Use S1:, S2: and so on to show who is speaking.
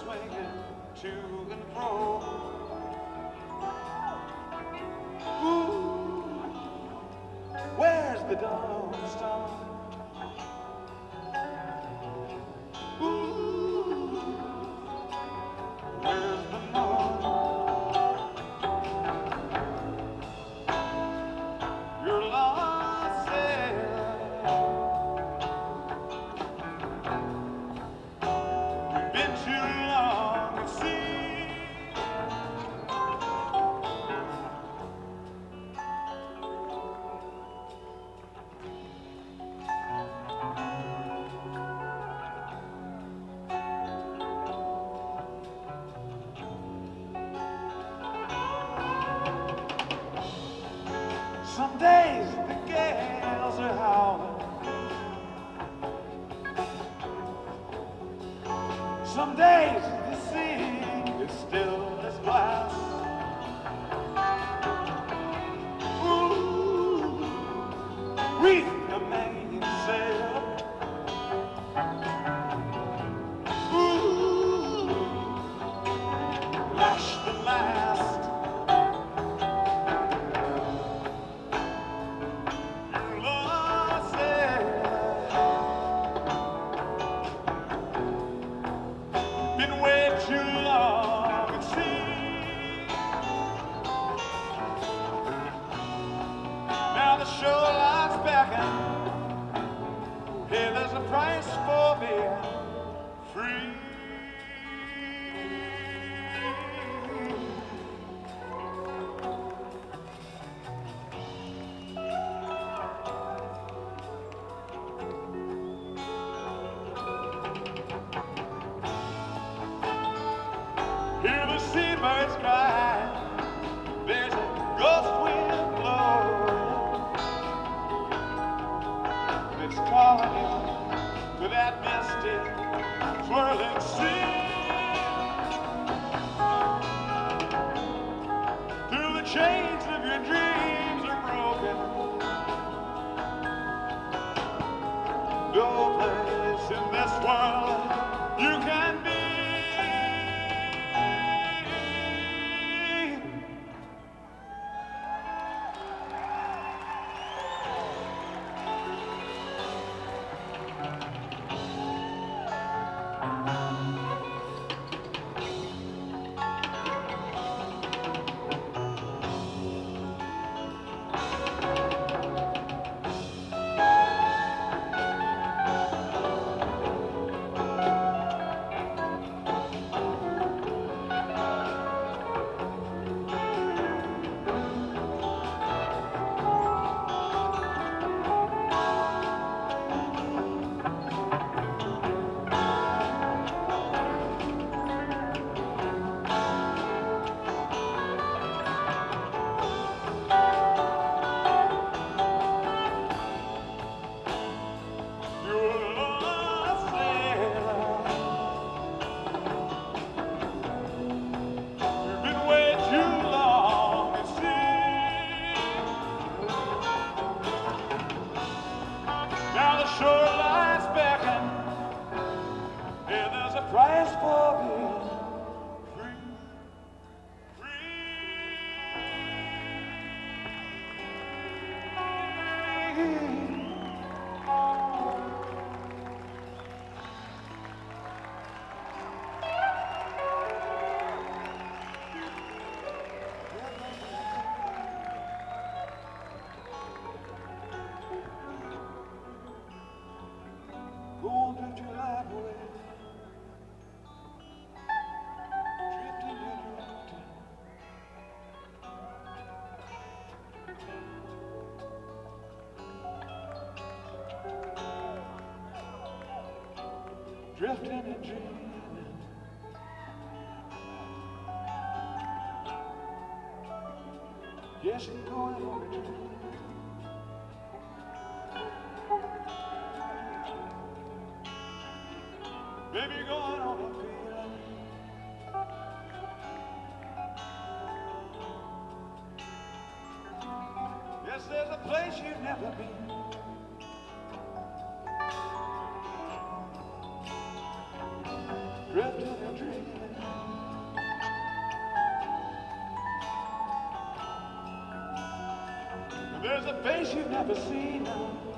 S1: swinging to and fro. Ooh, where's the dawn star? Ooh, where's the moon? You're lost sailor. You've been too long at sea. Some days the gales are howling. Some days the sea is still as glass. Ooh, reef the mainsail. Ooh, lash the mast. Been way too long at sea. Now the shoreline's beckon. Hey, there's a price for being free. Hear the seabirds cry. There's a ghost wind blowing. It's calling you to that misty, swirling sea. Through the chains of your dreams are broken. No place in this world you can be. Now the shoreline's beckon. Yeah, there's a price for being free. Go on, drift your life away. Drifting and drifting. Drifting and dreaming. Yes, you're going on a dream. Baby, you're going on a feeling. Yes, there's a place you've never been. drifting and dreaming. There's a face you've never seen.